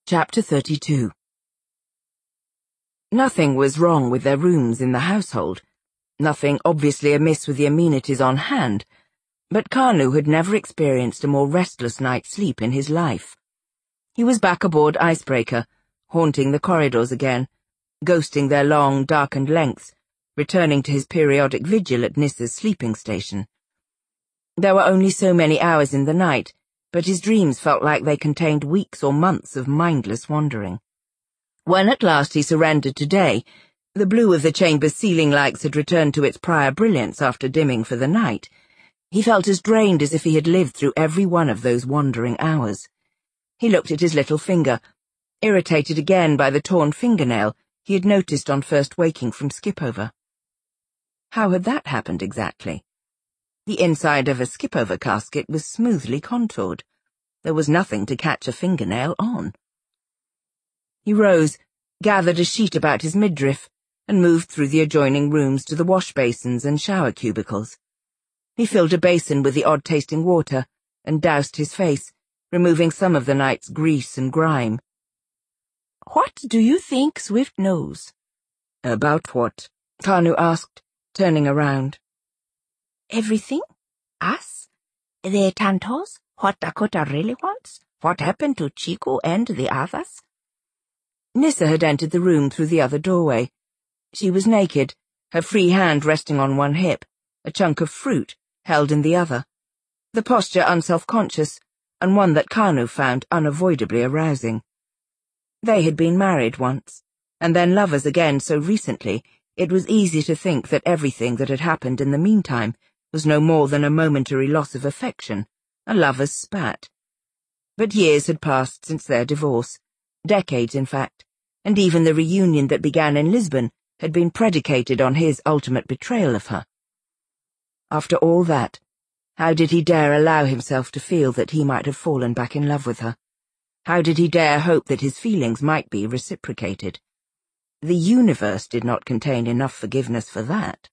Chapter 32. Nothing was wrong with their rooms in the household, nothing obviously amiss with the amenities on hand, but Kanu had never experienced a more restless night's sleep in his life. He was back aboard Icebreaker, haunting the corridors again, ghosting their long, darkened lengths, returning to his periodic vigil at Nissa's sleeping station. There were only so many hours in the night, but his dreams felt like they contained weeks or months of mindless wandering. When at last he surrendered to day, the blue of the chamber's ceiling lights had returned to its prior brilliance after dimming for the night. He felt as drained as if he had lived through every one of those wandering hours. He looked at his little finger, irritated again by the torn fingernail he had noticed on first waking from Skipover. How had that happened exactly? The inside of a Skipover casket was smoothly contoured. There was nothing to catch a fingernail on. He rose, gathered a sheet about his midriff, and moved through the adjoining rooms to the wash basins and shower cubicles. He filled a basin with the odd-tasting water and doused his face, removing some of the night's grease and grime. "What do you think Swift knows?" "About what?" Kanu asked, turning around. "Everything? Us? The Tantos? What Dakota really wants? What happened to Chiku and the others?" Nissa had entered the room through the other doorway. She was naked, her free hand resting on one hip, a chunk of fruit held in the other, the posture unself-conscious, and one that Kanu found unavoidably arousing. They had been married once, and then lovers again so recently it was easy to think that everything that had happened in the meantime was no more than a momentary loss of affection, a lover's spat. But years had passed since their divorce, decades in fact, and even the reunion that began in Lisbon had been predicated on his ultimate betrayal of her. After all that, how did he dare allow himself to feel that he might have fallen back in love with her? How did he dare hope that his feelings might be reciprocated? The universe did not contain enough forgiveness for that.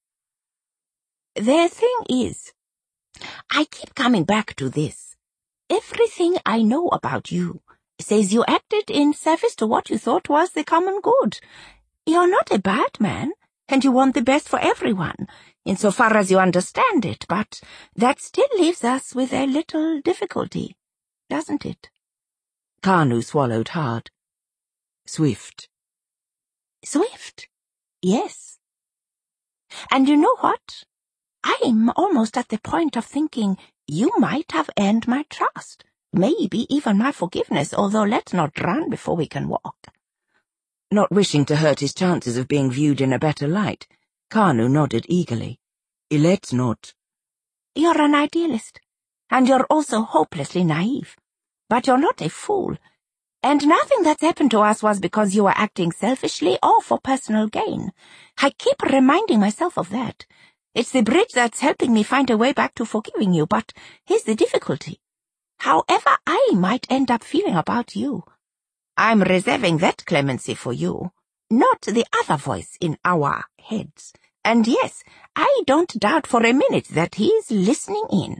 "The thing is, I keep coming back to this. Everything I know about you says you acted in service to what you thought was the common good. You're not a bad man, and you want the best for everyone, insofar as you understand it, but that still leaves us with a little difficulty, doesn't it?" Kanu swallowed hard. "Swift." "Swift? Yes. And you know what? I'm almost at the point of thinking you might have earned my trust, maybe even my forgiveness, although let's not run before we can walk." Not wishing to hurt his chances of being viewed in a better light, Kanu nodded eagerly. "Let's not." "You're an idealist, and you're also hopelessly naive. But you're not a fool, and nothing that's happened to us was because you were acting selfishly or for personal gain. I keep reminding myself of that. It's the bridge that's helping me find a way back to forgiving you, but here's the difficulty. However I might end up feeling about you, I'm reserving that clemency for you, not the other voice in our heads. And yes, I don't doubt for a minute that he's listening in."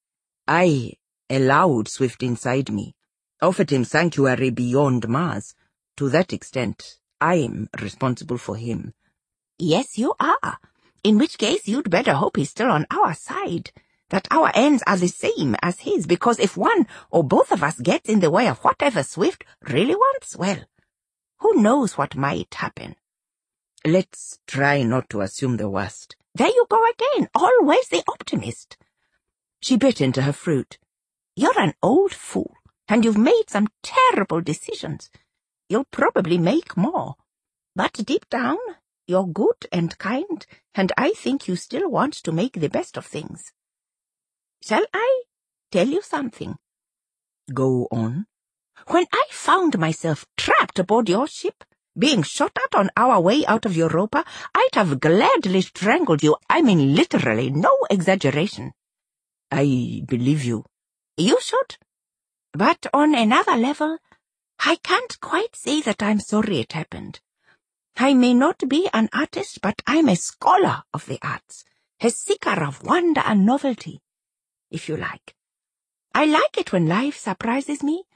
I allowed Swift inside me, offered him sanctuary beyond Mars. To that extent, I'm responsible for him. "Yes, you are. In which case you'd better hope he's still on our side, that our ends are the same as his, because if one or both of us gets in the way of whatever Swift really wants, well, who knows what might happen." "Let's try not to assume the worst." "There you go again, always the optimist." She bit into her fruit. "You're an old fool, and you've made some terrible decisions. You'll probably make more. But deep down, you're good and kind, and I think you still want to make the best of things. Shall I tell you something?" "Go on." "When I found myself trapped aboard your ship, being shot at on our way out of Europa, I'd have gladly strangled you. I mean literally, no exaggeration." "I believe you." "You should. But on another level, I can't quite say that I'm sorry it happened. I may not be an artist, but I'm a scholar of the arts, a seeker of wonder and novelty, if you like. I like it when life surprises me,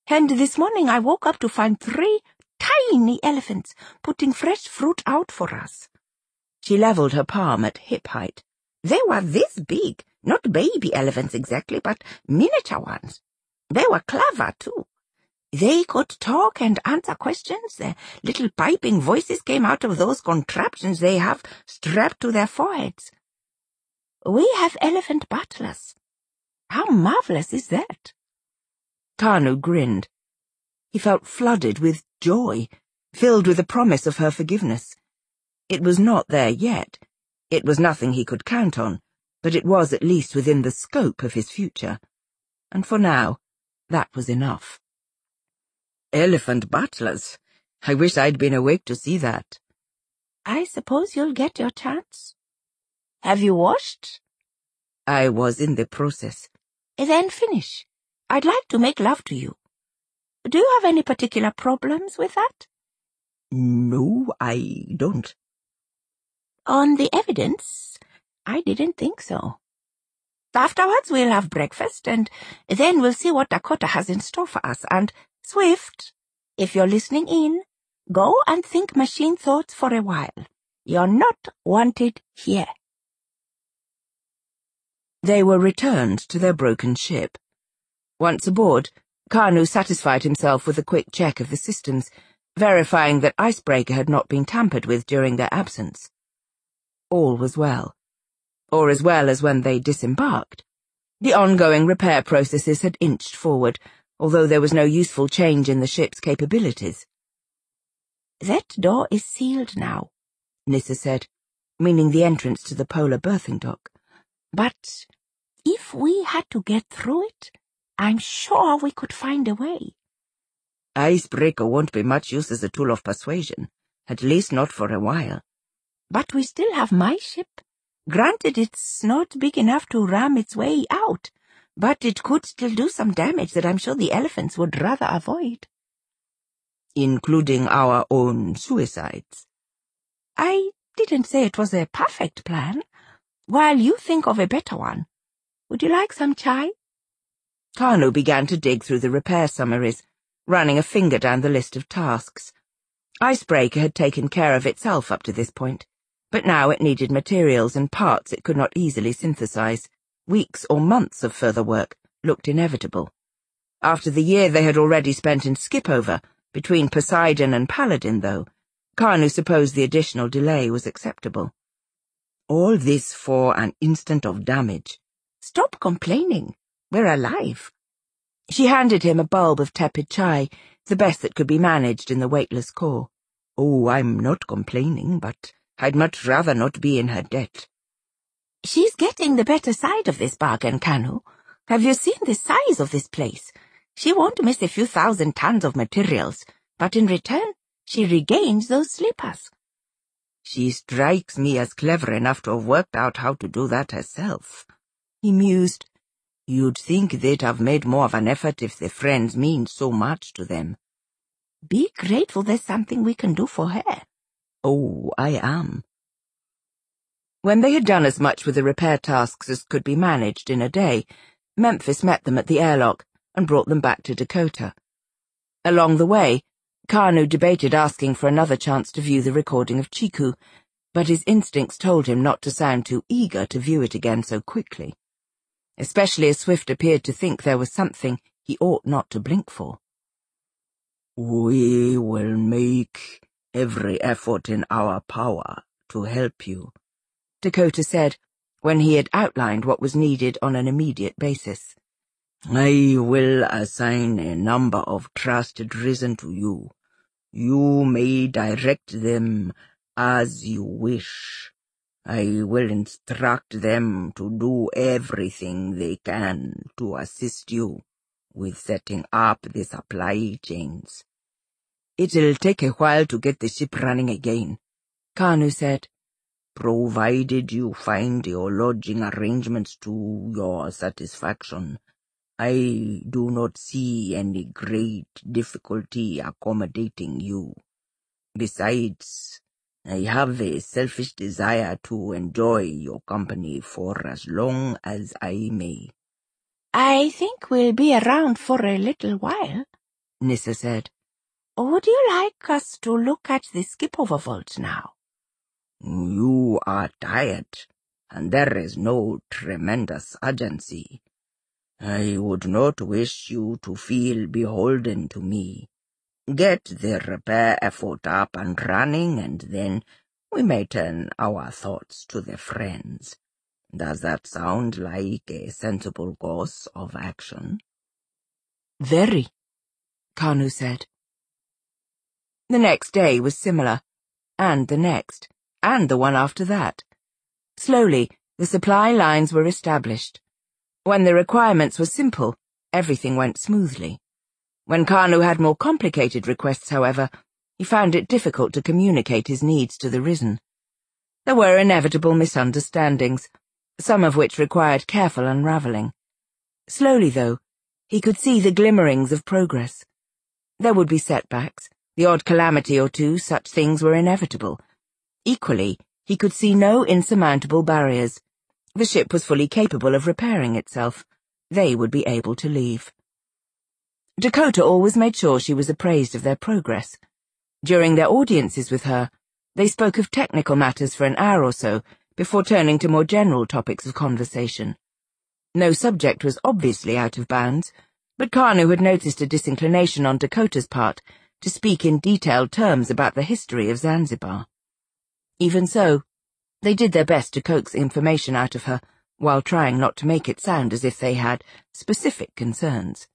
And this morning I woke up to find 3 tiny elephants putting fresh fruit out for us." She levelled her palm at hip height. "They were this big, not baby elephants exactly, but miniature ones. They were clever, too. They could talk and answer questions. Their little piping voices came out of those contraptions they have strapped to their foreheads. We have elephant butlers. How marvelous is that?" Kanu grinned. He felt flooded with joy, filled with the promise of her forgiveness. It was not there yet. It was nothing he could count on, but it was at least within the scope of his future. And for now, that was enough. Elephant butlers. I wish I'd been awake to see that. "I suppose you'll get your chance. Have you washed?" I was in the process. "Then finish. I'd like to make love to you. Do you have any particular problems with that?" No, I don't. "On the evidence, I didn't think so. Afterwards we'll have breakfast, and then we'll see what Dakota has in store for us, and Swift, if you're listening in, go and think machine thoughts for a while. You're not wanted here." They were returned to their broken ship. Once aboard, Kanu satisfied himself with a quick check of the systems, verifying that Icebreaker had not been tampered with during their absence. All was well, or as well as when they disembarked. The ongoing repair processes had inched forward, although there was no useful change in the ship's capabilities. "That door is sealed now," Nyssa said, meaning the entrance to the polar berthing dock. "But if we had to get through it, I'm sure we could find a way." Icebreaker won't be much use as a tool of persuasion, at least not for a while. "But we still have my ship. Granted, it's not big enough to ram its way out, but it could still do some damage that I'm sure the elephants would rather avoid." "Including our own suicides?" "I didn't say it was a perfect plan. While you think of a better one, would you like some chai?" Kanu began to dig through the repair summaries, running a finger down the list of tasks. Icebreaker had taken care of itself up to this point, but now it needed materials and parts it could not easily synthesize. Weeks or months of further work looked inevitable. After the year they had already spent in Skipover, between Poseidon and Paladin, though, Kanu supposed the additional delay was acceptable. All this for an instant of damage. "Stop complaining. We're alive." She handed him a bulb of tepid chai, the best that could be managed in the weightless core. "Oh, I'm not complaining, but I'd much rather not be in her debt." "She's getting the better side of this bargain, Kanu. Have you seen the size of this place? She won't miss a few 1,000 tons of materials, but in return, she regains those slippers." "She strikes me as clever enough to have worked out how to do that herself," he mused. "You'd think they'd have made more of an effort if their friends mean so much to them." "Be grateful there's something we can do for her." "Oh, I am." When they had done as much with the repair tasks as could be managed in a day, Memphis met them at the airlock and brought them back to Dakota. Along the way, Kanu debated asking for another chance to view the recording of Chiku, but his instincts told him not to sound too eager to view it again so quickly, especially as Swift appeared to think there was something he ought not to blink for. "We will make every effort in our power to help you," Dakota said, when he had outlined what was needed on an immediate basis. "I will assign a number of trusted risen to you. You may direct them as you wish. I will instruct them to do everything they can to assist you with setting up the supply chains. It'll take a while to get the ship running again," Kanu said, "provided you find your lodging arrangements to your satisfaction. I do not see any great difficulty accommodating you. Besides, I have a selfish desire to enjoy your company for as long as I may." "I think we'll be around for a little while." Nissa said. Would you like us to look at the skip-over vault now? You are tired, and there is no tremendous urgency. I would not wish you to feel beholden to me. Get the repair effort up and running, and then we may turn our thoughts to the friends. Does that sound like a sensible course of action? Very, Kanu said. The next day was similar, and the next, and the one after that. Slowly, the supply lines were established. When the requirements were simple, everything went smoothly. When Kanu had more complicated requests, however, he found it difficult to communicate his needs to the Risen. There were inevitable misunderstandings, some of which required careful unravelling. Slowly, though, he could see the glimmerings of progress. There would be setbacks, the odd calamity or two, such things were inevitable. Equally, he could see no insurmountable barriers. The ship was fully capable of repairing itself. They would be able to leave. Dakota always made sure she was appraised of their progress. During their audiences with her, they spoke of technical matters for an hour or so, before turning to more general topics of conversation. No subject was obviously out of bounds, but Kanu had noticed a disinclination on Dakota's part to speak in detailed terms about the history of Zanzibar. Even so, they did their best to coax information out of her, while trying not to make it sound as if they had specific concerns.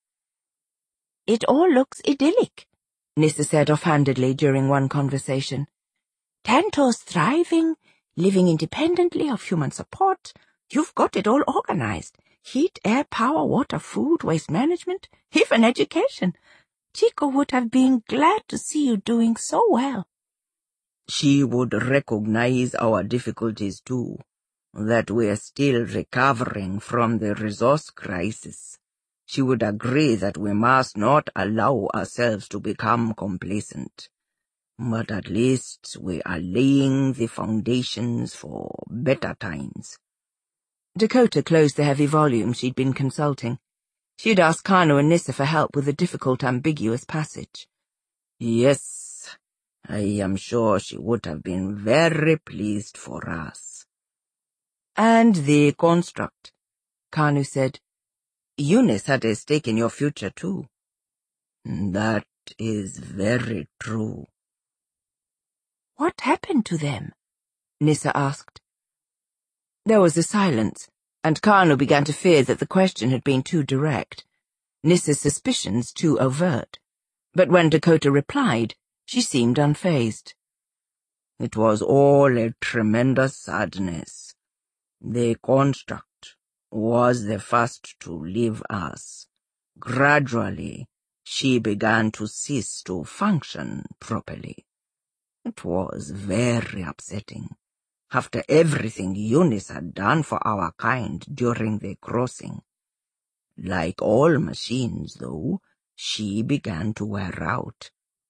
It all looks idyllic, Nissa said offhandedly during one conversation. Tanto's thriving, living independently of human support. You've got it all organized. Heat, air, power, water, food, waste management, even education. Chico would have been glad to see you doing so well. She would recognize our difficulties too, that we're still recovering from the resource crisis. She would agree that we must not allow ourselves to become complacent. But at least we are laying the foundations for better times. Dakota closed the heavy volume she'd been consulting. She'd asked Kanu and Nissa for help with a difficult, ambiguous passage. Yes, I am sure she would have been very pleased for us. And the construct, Kanu said. Eunice had a stake in your future too. That is very true. What happened to them? Nissa asked. There was a silence, and Kanu began to fear that the question had been too direct, Nissa's suspicions too overt. But when Dakota replied, she seemed unfazed. It was all a tremendous sadness. The construct was the first to leave us. Gradually, she began to cease to function properly. It was very upsetting. After everything Eunice had done for our kind during the crossing. Like all machines, though, she began to wear out.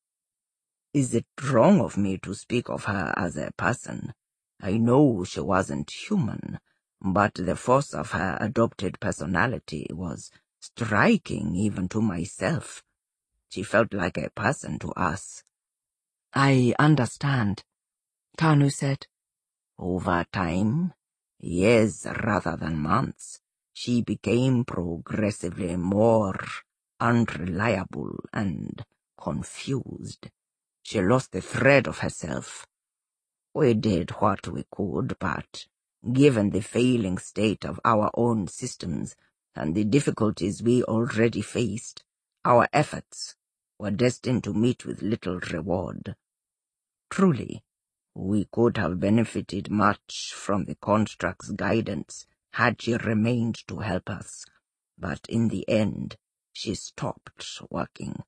Is it wrong of me to speak of her as a person? I know she wasn't human, but the force of her adopted personality was striking even to myself. She felt like a person to us. I understand, Kanu said. Over time, years rather than months, she became progressively more unreliable and confused. She lost the thread of herself. We did what we could, but given the failing state of our own systems and the difficulties we already faced, our efforts were destined to meet with little reward. Truly, we could have benefited much from the construct's guidance had she remained to help us, but in the end, she stopped working.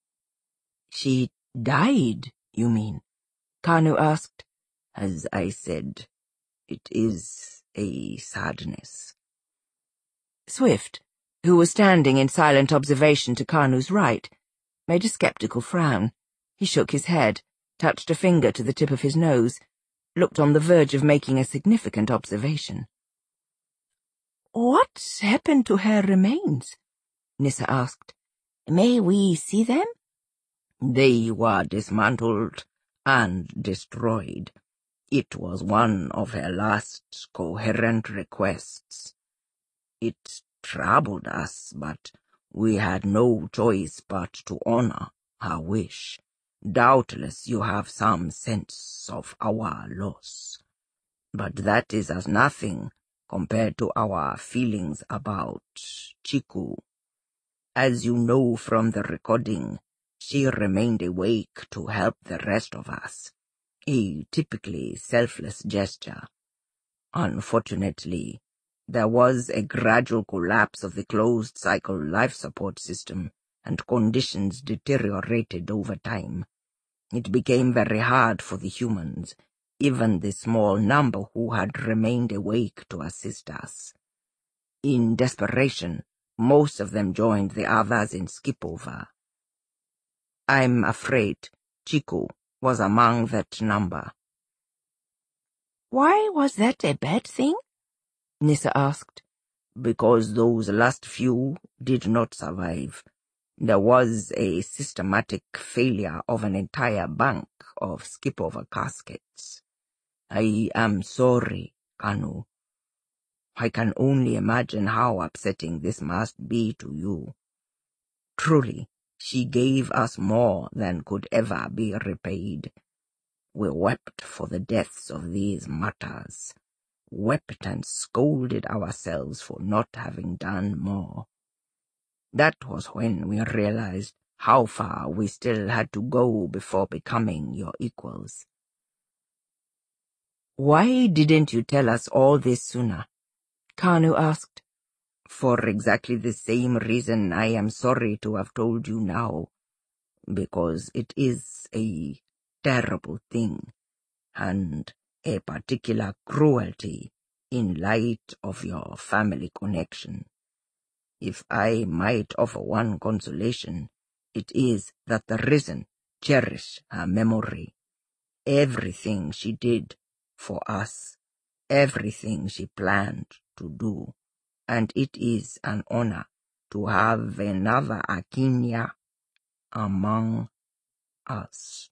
She died, you mean? Kanu asked. As I said, it is a sadness. Swift, who was standing in silent observation to Kanu's right, made a skeptical frown. He shook his head, touched a finger to the tip of his nose, looked on the verge of making a significant observation. What happened to her remains? Nissa asked. May we see them? They were dismantled and destroyed. It was one of her last coherent requests. It troubled us, but we had no choice but to honor her wish. Doubtless you have some sense of our loss, but that is as nothing compared to our feelings about Chiku. As you know from the recording, she remained awake to help the rest of us, a typically selfless gesture. Unfortunately, there was a gradual collapse of the closed-cycle life support system, and conditions deteriorated over time. It became very hard for the humans, even the small number who had remained awake, to assist us. In desperation, most of them joined the others in Skipover. I'm afraid Chiku was among that number. Why was that a bad thing? Nissa asked. Because those last few did not survive. There was a systematic failure of an entire bank of Skipover caskets. I am sorry, Kanu. I can only imagine how upsetting this must be to you. Truly, she gave us more than could ever be repaid. We wept for the deaths of these martyrs, wept and scolded ourselves for not having done more. That was when we realized how far we still had to go before becoming your equals. Why didn't you tell us all this sooner? Kanu asked. For exactly the same reason I am sorry to have told you now, because it is a terrible thing, and a particular cruelty in light of your family connection. If I might offer one consolation, it is that the Risen cherish her memory. Everything she did for us, everything she planned to do, and it is an honor to have another Akinya among us.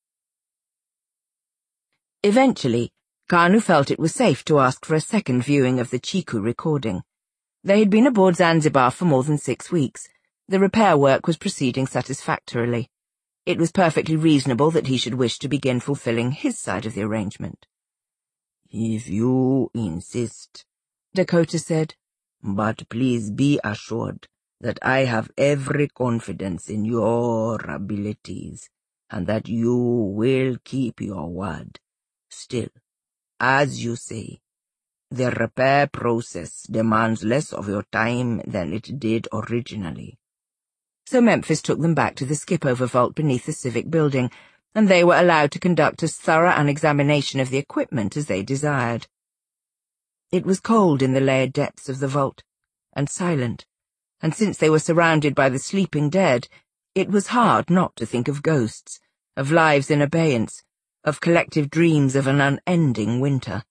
Eventually, Kanu felt it was safe to ask for a second viewing of the Chiku recording. They had been aboard Zanzibar for more than 6 weeks. The repair work was proceeding satisfactorily. It was perfectly reasonable that he should wish to begin fulfilling his side of the arrangement. If you insist, Dakota said, but please be assured that I have every confidence in your abilities, and that you will keep your word. Still, as you say, the repair process demands less of your time than it did originally. So Memphis took them back to the Skipover vault beneath the civic building, and they were allowed to conduct as thorough an examination of the equipment as they desired. It was cold in the layered depths of the vault, and silent, and since they were surrounded by the sleeping dead, it was hard not to think of ghosts, of lives in abeyance, of collective dreams of an unending winter.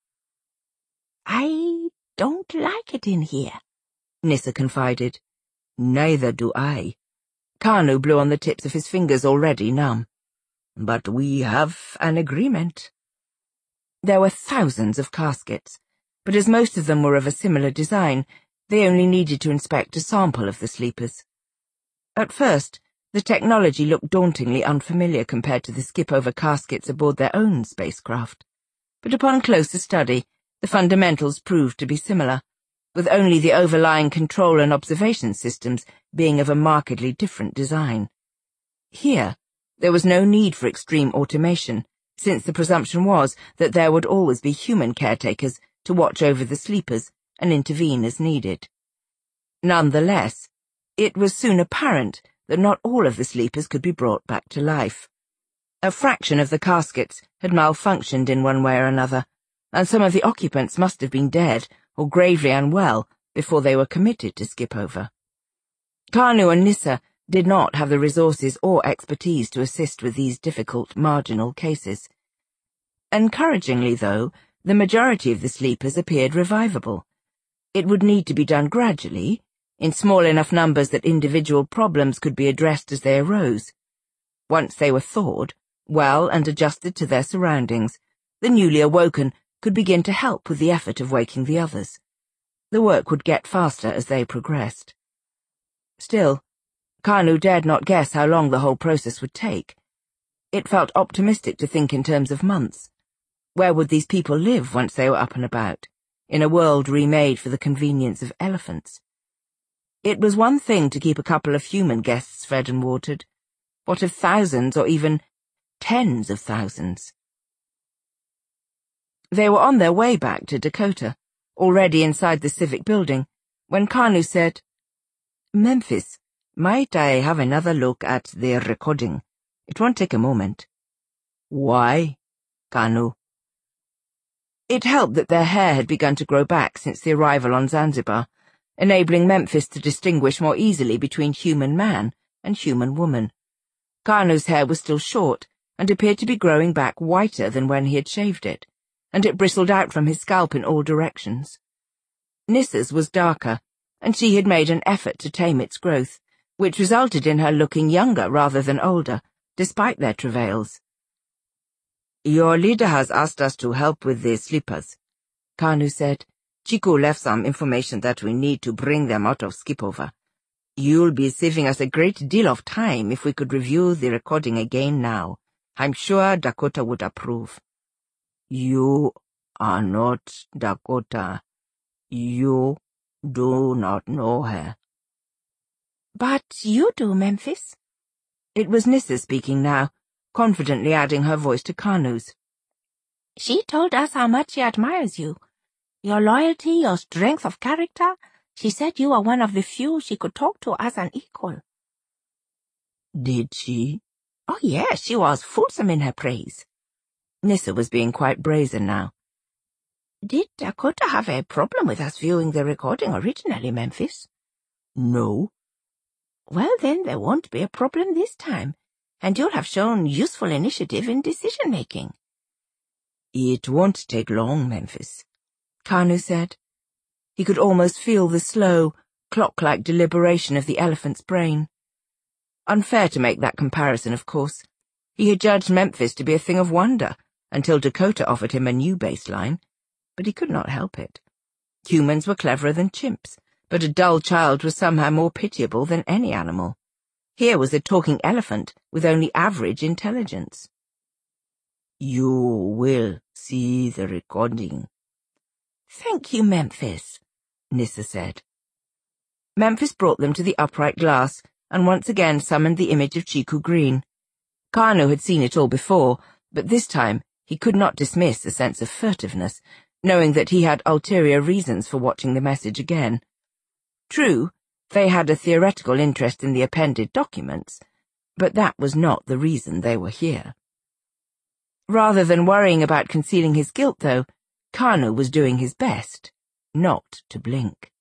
I don't like it in here, Nissa confided. Neither do I. Kanu blew on the tips of his fingers, already numb. But we have an agreement. There were thousands of caskets, but as most of them were of a similar design, they only needed to inspect a sample of the sleepers. At first, the technology looked dauntingly unfamiliar compared to the Skipover caskets aboard their own spacecraft. But upon closer study, the fundamentals proved to be similar, with only the overlying control and observation systems being of a markedly different design. Here, there was no need for extreme automation, since the presumption was that there would always be human caretakers to watch over the sleepers and intervene as needed. Nonetheless, it was soon apparent that not all of the sleepers could be brought back to life. A fraction of the caskets had malfunctioned in one way or another, and some of the occupants must have been dead or gravely unwell before they were committed to Skipover. Kanu and Nissa did not have the resources or expertise to assist with these difficult, marginal cases. Encouragingly, though, the majority of the sleepers appeared revivable. It would need to be done gradually, in small enough numbers that individual problems could be addressed as they arose. Once they were thawed, well and adjusted to their surroundings, the newly awoken could begin to help with the effort of waking the others. The work would get faster as they progressed. Still, Kanu dared not guess how long the whole process would take. It felt optimistic to think in terms of months. Where would these people live once they were up and about, in a world remade for the convenience of elephants? It was one thing to keep a couple of human guests fed and watered. What of thousands or even tens of thousands? They were on their way back to Dakota, already inside the civic building, when Kanu said, "Memphis, might I have another look at the recording? It won't take a moment." "Why, Kanu?" It helped that their hair had begun to grow back since the arrival on Zanzibar, enabling Memphis to distinguish more easily between human man and human woman. Kanu's hair was still short and appeared to be growing back whiter than when he had shaved it, and it bristled out from his scalp in all directions. Nissa's was darker, and she had made an effort to tame its growth, which resulted in her looking younger rather than older, despite their travails. "Your leader has asked us to help with the slippers," Kanu said. "Chiku left some information that we need to bring them out of Skipover. You'll be saving us a great deal of time if we could review the recording again now. I'm sure Dakota would approve." "You are not Dakota. You do not know her." "But you do, Memphis." It was Nissa speaking now, confidently adding her voice to Kanu's. "She told us how much she admires you. Your loyalty, your strength of character. She said you were one of the few she could talk to as an equal." "Did she?" "Oh, yes, she was fulsome in her praise." Nissa was being quite brazen now. "Did Dakota have a problem with us viewing the recording originally, Memphis?" "No." "Well, then there won't be a problem this time, and you'll have shown useful initiative in decision-making." "It won't take long, Memphis," Kanu said. He could almost feel the slow, clock-like deliberation of the elephant's brain. Unfair to make that comparison, of course. He had judged Memphis to be a thing of wonder until Dakota offered him a new baseline, but he could not help it. Humans were cleverer than chimps, but a dull child was somehow more pitiable than any animal. Here was a talking elephant with only average intelligence. "You will see the recording." "Thank you, Memphis," Nissa said. Memphis brought them to the upright glass and once again summoned the image of Chiku Green. Kanu had seen it all before, but this time he could not dismiss a sense of furtiveness, knowing that he had ulterior reasons for watching the message again. True, they had a theoretical interest in the appended documents, but that was not the reason they were here. Rather than worrying about concealing his guilt, though, Kanu was doing his best not to blink.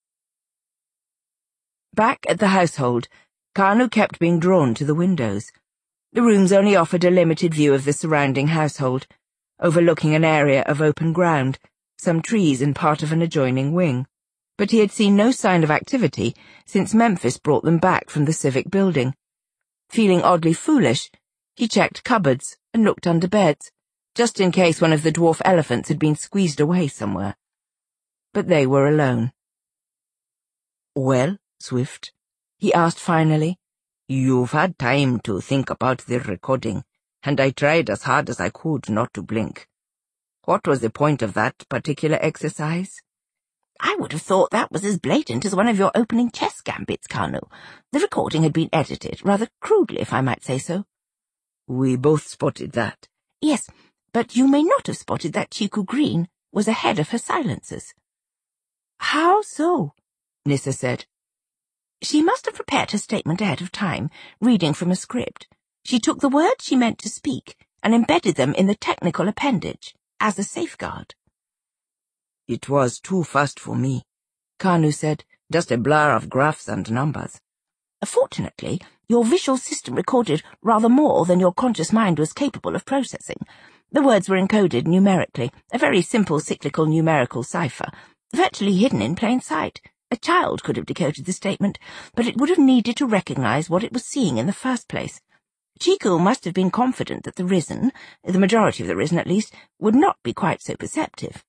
Back at the household, Kanu kept being drawn to the windows. The rooms only offered a limited view of the surrounding household, overlooking an area of open ground, some trees and part of an adjoining wing. But he had seen no sign of activity since Memphis brought them back from the civic building. Feeling oddly foolish, he checked cupboards and looked under beds, just in case one of the dwarf elephants had been squeezed away somewhere. But they were alone. "Well, Swift," he asked finally, "you've had time to think about the recording, and I tried as hard as I could not to blink. What was the point of that particular exercise?" "I would have thought that was as blatant as one of your opening chess gambits, Kanu. The recording had been edited, rather crudely, if I might say so." "We both spotted that." "Yes, but you may not have spotted that Chiku Green was ahead of her silencers." "How so?" Nissa said. "She must have prepared her statement ahead of time, reading from a script. She took the words she meant to speak and embedded them in the technical appendage, as a safeguard." "It was too fast for me," Kanu said, "just a blur of graphs and numbers." "Fortunately, your visual system recorded rather more than your conscious mind was capable of processing. The words were encoded numerically, a very simple cyclical numerical cipher, virtually hidden in plain sight, A child could have decoded the statement, but it would have needed to recognize what it was seeing in the first place. Chiku must have been confident that the Risen, the majority of the Risen at least, would not be quite so perceptive.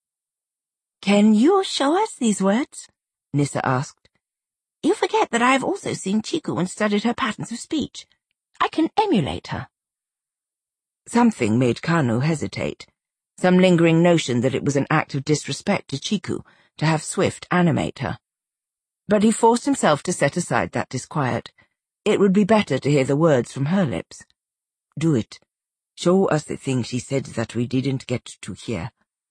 "Can you show us these words?" Nissa asked. "You forget that I have also seen Chiku and studied her patterns of speech. I can emulate her." Something made Kanu hesitate, some lingering notion that it was an act of disrespect to Chiku to have Swift animate her. But he forced himself to set aside that disquiet. It would be better to hear the words from her lips. "Do it. Show us the thing she said that we didn't get to hear."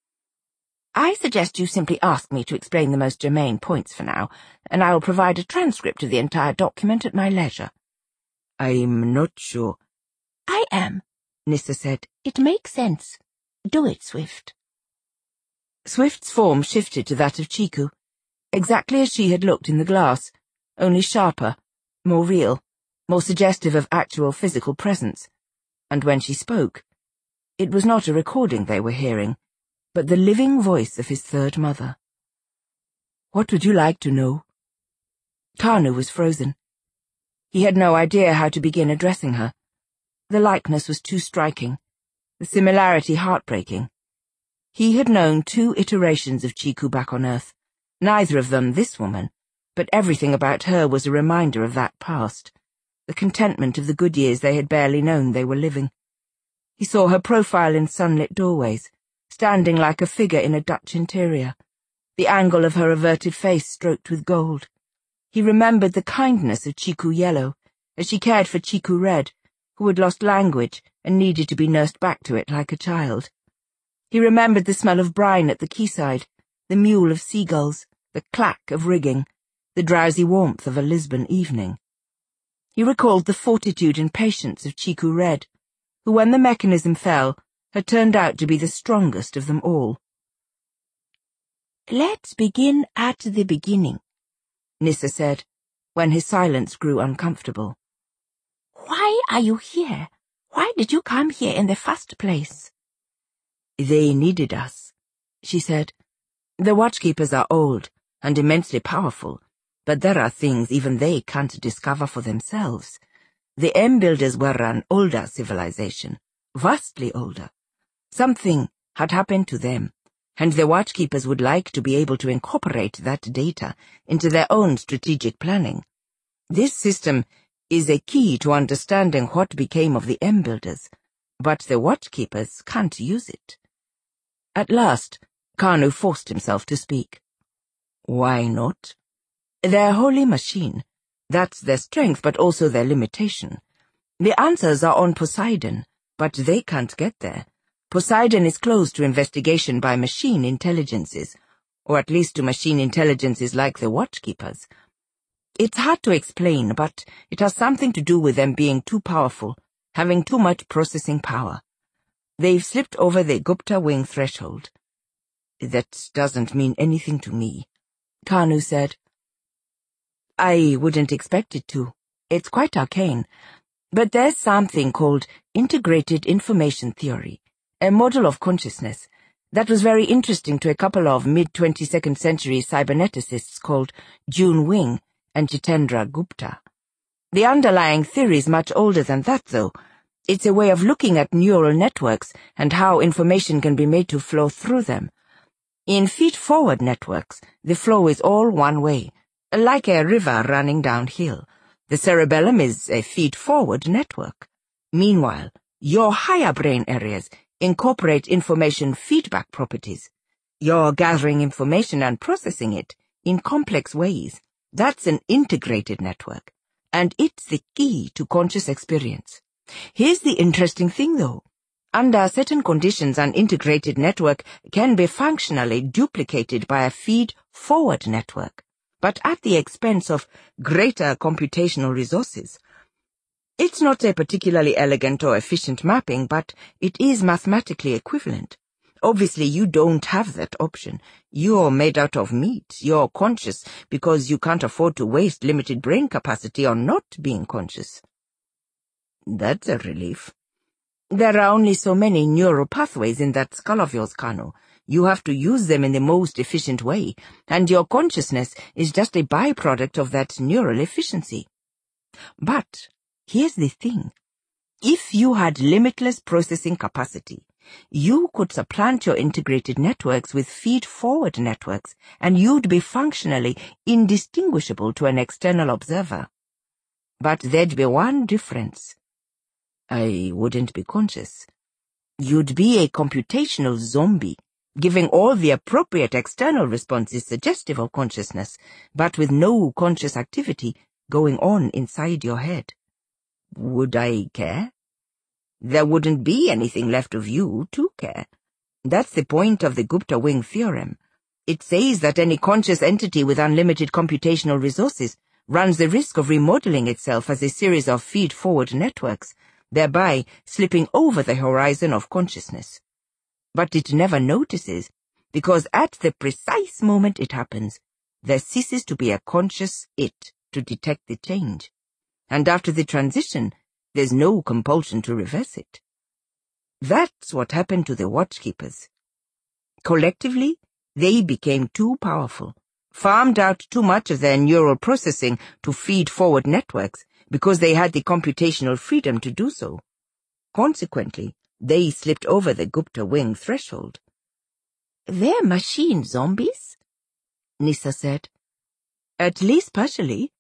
"I suggest you simply ask me to explain the most germane points for now, and I will provide a transcript of the entire document at my leisure." "I'm not sure." "I am," Nissa said. "It makes sense. Do it, Swift." Swift's form shifted to that of Chiku, exactly as she had looked in the glass, only sharper, more real, more suggestive of actual physical presence. And when she spoke, it was not a recording they were hearing, but the living voice of his third mother. "What would you like to know?" Kanu was frozen. He had no idea how to begin addressing her. The likeness was too striking, the similarity heartbreaking. He had known 2 iterations of Chiku back on Earth, neither of them this woman, but everything about her was a reminder of that past, the contentment of the good years they had barely known they were living. He saw her profile in sunlit doorways, standing like a figure in a Dutch interior, the angle of her averted face stroked with gold. He remembered the kindness of Chiku Yellow, as she cared for Chiku Red, who had lost language and needed to be nursed back to it like a child. He remembered the smell of brine at the quayside, the mewl of seagulls, the clack of rigging, the drowsy warmth of a Lisbon evening. He recalled the fortitude and patience of Chiku Red, who, when the mechanism fell, had turned out to be the strongest of them all. "Let's begin at the beginning," Nissa said, when his silence grew uncomfortable. "Why are you here? Why did you come here in the first place?" "They needed us," she said. "The Watchkeepers are old and immensely powerful, but there are things even they can't discover for themselves. The M-Builders were an older civilization, vastly older. Something had happened to them, and the Watchkeepers would like to be able to incorporate that data into their own strategic planning. This system is a key to understanding what became of the M-Builders, but the Watchkeepers can't use it." At last, Kanu forced himself to speak. "Why not? Their holy machine. That's their strength, but also their limitation. The answers are on Poseidon, but they can't get there. Poseidon is closed to investigation by machine intelligences, or at least to machine intelligences like the Watchkeepers. It's hard to explain, but it has something to do with them being too powerful, having too much processing power. They've slipped over the Gupta wing threshold." "That doesn't mean anything to me," Kanu said. "I wouldn't expect it to. It's quite arcane. But there's something called integrated information theory, a model of consciousness, that was very interesting to a couple of mid-22nd century cyberneticists called June Wing and Jitendra Gupta. The underlying theory is much older than that, though. It's a way of looking at neural networks and how information can be made to flow through them. In feed-forward networks, the flow is all one way, like a river running downhill. The cerebellum is a feed-forward network. Meanwhile, your higher brain areas incorporate information feedback properties. You're gathering information and processing it in complex ways. That's an integrated network, and it's the key to conscious experience. Here's the interesting thing, though. Under certain conditions, an integrated network can be functionally duplicated by a feed-forward network, but at the expense of greater computational resources. It's not a particularly elegant or efficient mapping, but it is mathematically equivalent. Obviously, you don't have that option. You're made out of meat. You're conscious because you can't afford to waste limited brain capacity on not being conscious. That's a relief. There are only so many neural pathways in that skull of yours, Kanu. You have to use them in the most efficient way, and your consciousness is just a byproduct of that neural efficiency. But here's the thing. If you had limitless processing capacity, you could supplant your integrated networks with feed-forward networks, and you'd be functionally indistinguishable to an external observer. But there'd be one difference. I wouldn't be conscious. You'd be a computational zombie, giving all the appropriate external responses suggestive of consciousness, but with no conscious activity going on inside your head. Would I care? There wouldn't be anything left of you to care. That's the point of the Gupta-Wing theorem. It says that any conscious entity with unlimited computational resources runs the risk of remodeling itself as a series of feed-forward networks, thereby slipping over the horizon of consciousness. But it never notices, because at the precise moment it happens, there ceases to be a conscious it to detect the change. And after the transition, there's no compulsion to reverse it. That's what happened to the watchkeepers. Collectively, they became too powerful, farmed out too much of their neural processing to feed-forward networks because they had the computational freedom to do so. Consequently, they slipped over the Gupta-Wing threshold. They're machine zombies? Nyssa said. At least partially.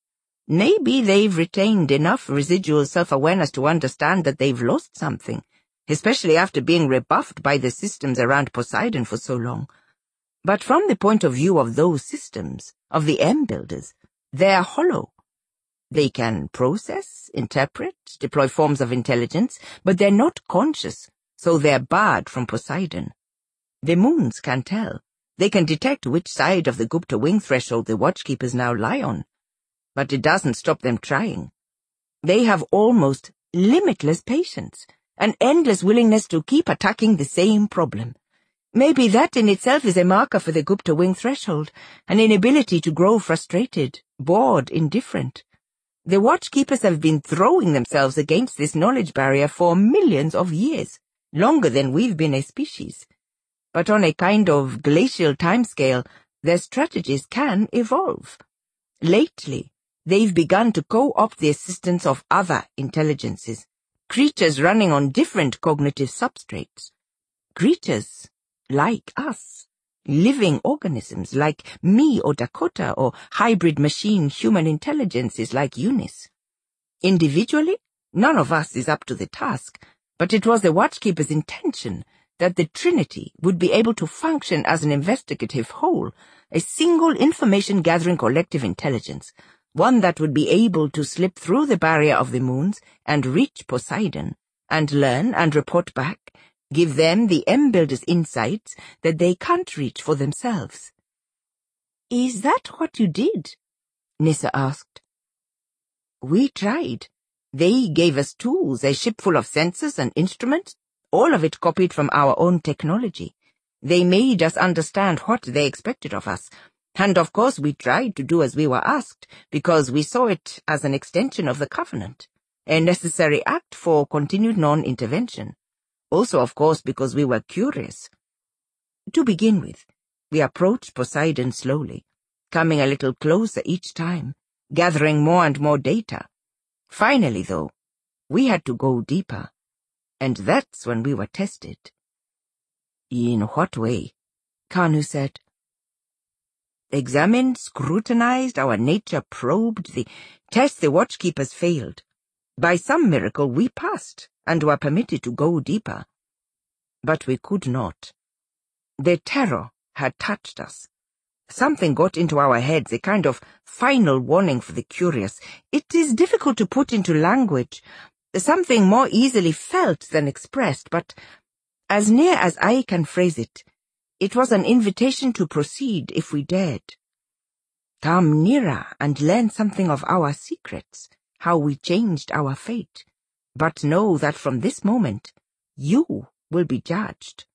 Maybe they've retained enough residual self-awareness to understand that they've lost something, especially after being rebuffed by the systems around Poseidon for so long. But from the point of view of those systems, of the M-builders, they're hollow. They can process, interpret, deploy forms of intelligence, but they're not conscious, so they're barred from Poseidon. The moons can tell. They can detect which side of the Gupta-Wing threshold the watchkeepers now lie on. But it doesn't stop them trying. They have almost limitless patience, an endless willingness to keep attacking the same problem. Maybe that in itself is a marker for the Gupta-Wing threshold, an inability to grow frustrated, bored, indifferent. The watchkeepers have been throwing themselves against this knowledge barrier for millions of years, longer than we've been a species. But on a kind of glacial timescale, their strategies can evolve. Lately, they've begun to co-opt the assistance of other intelligences, creatures running on different cognitive substrates. Creatures like us, living organisms like me or Dakota, or hybrid machine-human intelligences like Eunice. Individually, none of us is up to the task, but it was the watchkeeper's intention that the Trinity would be able to function as an investigative whole, a single information-gathering collective intelligence, one that would be able to slip through the barrier of the moons and reach Poseidon, and learn and report back, give them the M-builders insights that they can't reach for themselves. Is that what you did? Nyssa asked. We tried. They gave us tools, a ship full of sensors and instruments, all of it copied from our own technology. They made us understand what they expected of us, and of course we tried to do as we were asked, because we saw it as an extension of the Covenant, a necessary act for continued non-intervention. Also, of course, because we were curious. To begin with, we approached Poseidon slowly, coming a little closer each time, gathering more and more data. Finally, though, we had to go deeper, and that's when we were tested. In what way? Kanu said. Examined, scrutinized, our nature probed, the test the watchkeepers failed. By some miracle we passed, and were permitted to go deeper. But we could not. The terror had touched us. Something got into our heads, a kind of final warning for the curious. It is difficult to put into language, something more easily felt than expressed, but as near as I can phrase it, it was an invitation to proceed if we dared. Come nearer and learn something of our secrets, how we changed our fate. But know that from this moment, you will be judged.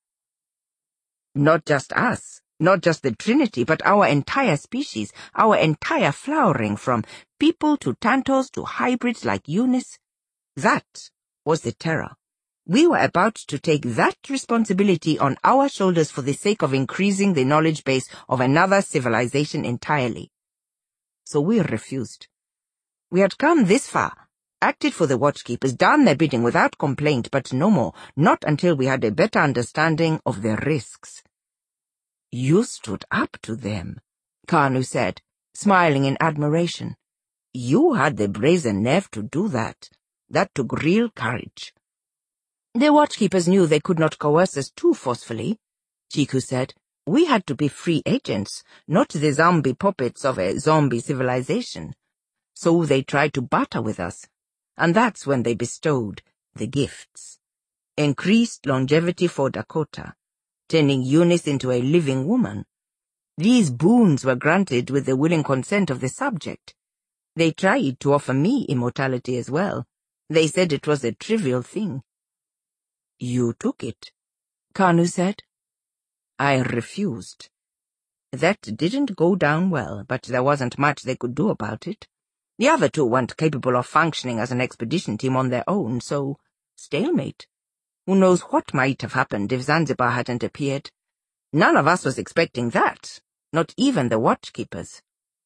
Not just us, not just the Trinity, but our entire species, our entire flowering, from people to tantos to hybrids like Eunice. That was the terror. We were about to take that responsibility on our shoulders for the sake of increasing the knowledge base of another civilization entirely. So we refused. We had come this far, acted for the watchkeepers, done their bidding without complaint, but no more, not until we had a better understanding of the risks. You stood up to them, Kanu said, smiling in admiration. You had the brazen nerve to do that. That took real courage. The watchkeepers knew they could not coerce us too forcefully, Chiku said. We had to be free agents, not the zombie puppets of a zombie civilization. So they tried to barter with us, and that's when they bestowed the gifts. Increased longevity for Dakota, turning Eunice into a living woman. These boons were granted with the willing consent of the subject. They tried to offer me immortality as well. They said it was a trivial thing. You took it, Kanu said. I refused. That didn't go down well, but there wasn't much they could do about it. The other two weren't capable of functioning as an expedition team on their own, so stalemate. Who knows what might have happened if Zanzibar hadn't appeared? None of us was expecting that, not even the watchkeepers.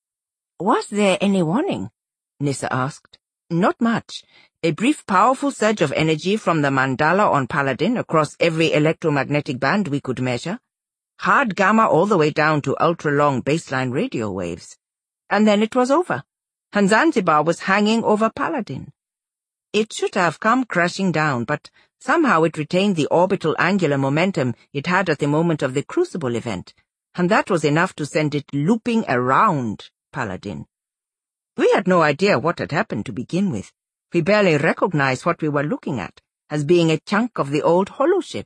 Was there any warning? Nissa asked. Not much. A brief powerful surge of energy from the mandala on Paladin across every electromagnetic band we could measure. Hard gamma all the way down to ultra-long baseline radio waves. And then it was over, and Zanzibar was hanging over Paladin. It should have come crashing down, but somehow it retained the orbital angular momentum it had at the moment of the Crucible event, and that was enough to send it looping around Paladin. We had no idea what had happened to begin with. We barely recognized what we were looking at as being a chunk of the old holoship.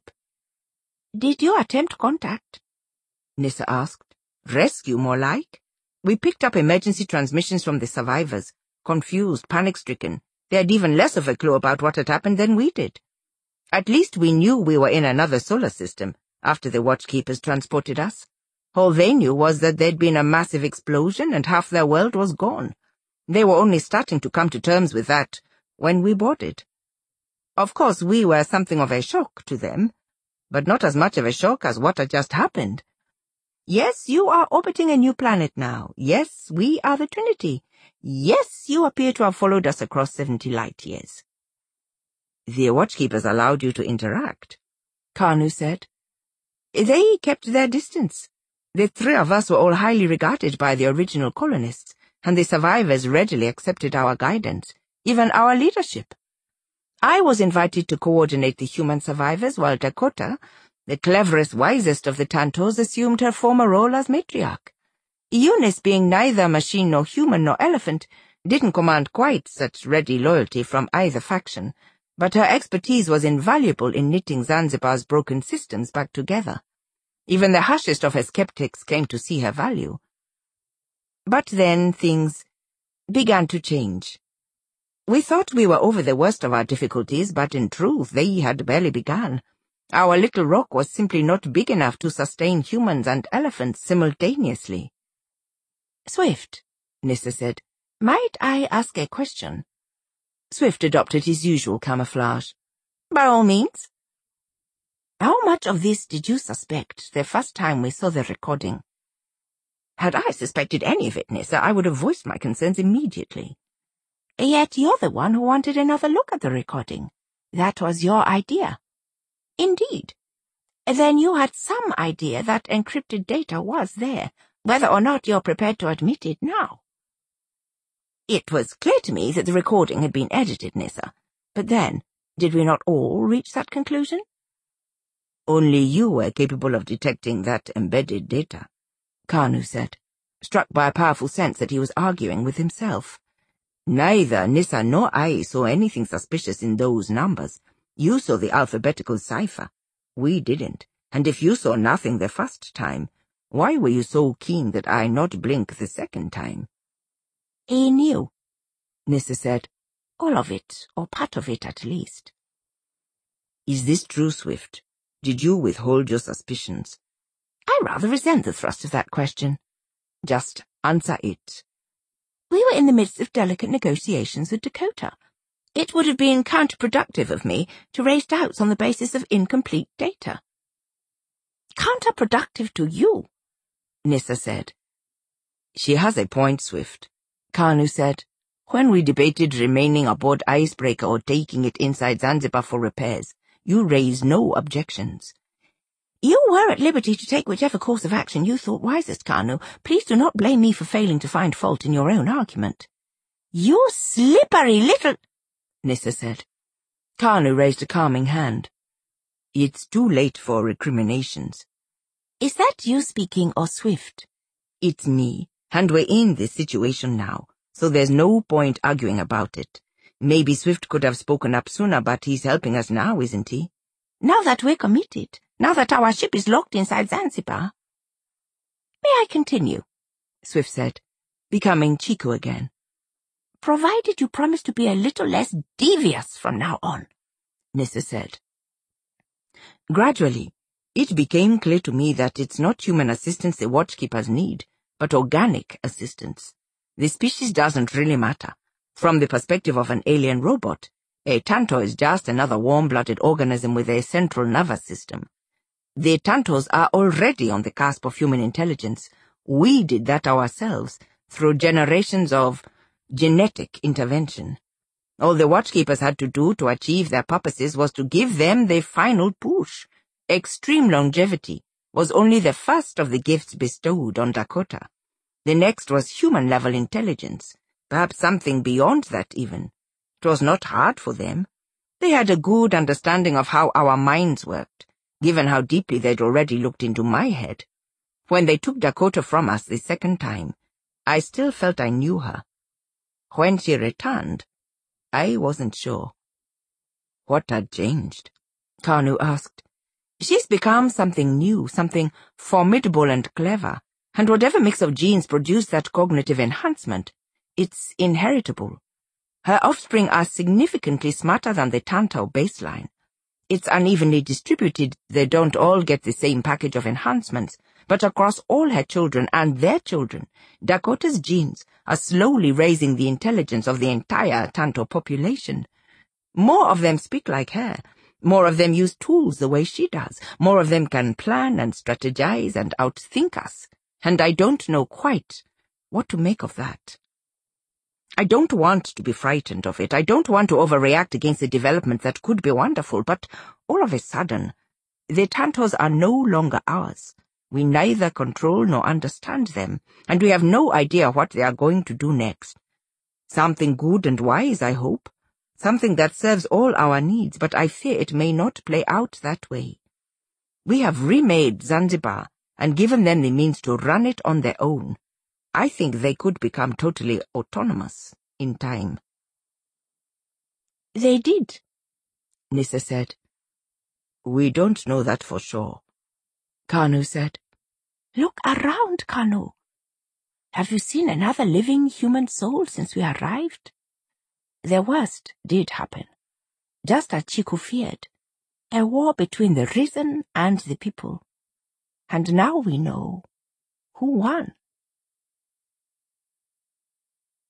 Did you attempt contact? Nissa asked. Rescue, more like. We picked up emergency transmissions from the survivors, confused, panic-stricken. They had even less of a clue about what had happened than we did. At least we knew we were in another solar system after the watchkeepers transported us. All they knew was that there'd been a massive explosion and half their world was gone. They were only starting to come to terms with that when we boarded. Of course, we were something of a shock to them, but not as much of a shock as what had just happened. Yes, you are orbiting a new planet now. Yes, we are the Trinity. Yes, you appear to have followed us across 70 light years. The watchkeepers allowed you to interact, Kanu said. They kept their distance. The three of us were all highly regarded by the original colonists, and the survivors readily accepted our guidance, even our leadership. I was invited to coordinate the human survivors, while Dakota, the cleverest, wisest of the Tantos, assumed her former role as matriarch. Eunice, being neither machine nor human nor elephant, didn't command quite such ready loyalty from either faction, but her expertise was invaluable in knitting Zanzibar's broken systems back together. Even the harshest of her skeptics came to see her value. But then things began to change. We thought we were over the worst of our difficulties, but in truth they had barely begun. Our little rock was simply not big enough to sustain humans and elephants simultaneously. Swift, Nissa said, might I ask a question? Swift adopted his usual camouflage. By all means. How much of this did you suspect the first time we saw the recording? Had I suspected any of it, Nissa, I would have voiced my concerns immediately. Yet you're the one who wanted another look at the recording. That was your idea. Indeed. Then you had some idea that encrypted data was there, whether or not you're prepared to admit it now. It was clear to me that the recording had been edited, Nissa. But then, did we not all reach that conclusion? Only you were capable of detecting that embedded data, Kanu said, struck by a powerful sense that he was arguing with himself. Neither Nissa nor I saw anything suspicious in those numbers. You saw the alphabetical cipher. We didn't. And if you saw nothing the first time, why were you so keen that I not blink the second time? He knew, Nissa said. All of it, or part of it at least. Is this true, Swift? Did you withhold your suspicions? I rather resent the thrust of that question. Just answer it. We were in the midst of delicate negotiations with Dakota. It would have been counterproductive of me to raise doubts on the basis of incomplete data. Counterproductive to you, Nyssa said. She has a point, Swift, Kanu said. When we debated remaining aboard Icebreaker or taking it inside Zanzibar for repairs, you raised no objections. You were at liberty to take whichever course of action you thought wisest, Kanu. Please do not blame me for failing to find fault in your own argument. You slippery little... Nyssa said. Kanu raised a calming hand. It's too late for recriminations. Is that you speaking or Swift? It's me, and we're in this situation now, so there's no point arguing about it. Maybe Swift could have spoken up sooner, but he's helping us now, isn't he? Now that we're committed, now that our ship is locked inside Zanzibar. May I continue? Swift said, becoming Chico again. Provided you promise to be a little less devious from now on, Nyssa said. Gradually, it became clear to me that it's not human assistance the watchkeepers need, but organic assistance. The species doesn't really matter. From the perspective of an alien robot, a Tanto is just another warm-blooded organism with a central nervous system. The Tantos are already on the cusp of human intelligence. We did that ourselves, through generations of genetic intervention. All the watchkeepers had to do to achieve their purposes was to give them the final push. Extreme longevity was only the first of the gifts bestowed on Dakota. The next was human-level intelligence, perhaps something beyond that even. It was not hard for them. They had a good understanding of how our minds worked, given how deeply they'd already looked into my head. When they took Dakota from us the second time, I still felt I knew her. When she returned, I wasn't sure. What had changed? Kanu asked. She's become something new, something formidable and clever, and whatever mix of genes produced that cognitive enhancement, it's inheritable. Her offspring are significantly smarter than the Tanto baseline. It's unevenly distributed, they don't all get the same package of enhancements, but across all her children and their children, Dakota's genes are slowly raising the intelligence of the entire Tanto population. More of them speak like her. More of them use tools the way she does. More of them can plan and strategize and outthink us. And I don't know quite what to make of that. I don't want to be frightened of it. I don't want to overreact against a development that could be wonderful, but all of a sudden, the Tantos are no longer ours. We neither control nor understand them, and we have no idea what they are going to do next. Something good and wise, I hope. Something that serves all our needs, but I fear it may not play out that way. We have remade Zanzibar and given them the means to run it on their own. I think they could become totally autonomous in time. They did, Nyssa said. We don't know that for sure, Kanu said. Look around, Kanu. Have you seen another living human soul since we arrived? The worst did happen, just as Chico feared, a war between the Risen and the people. And now we know who won.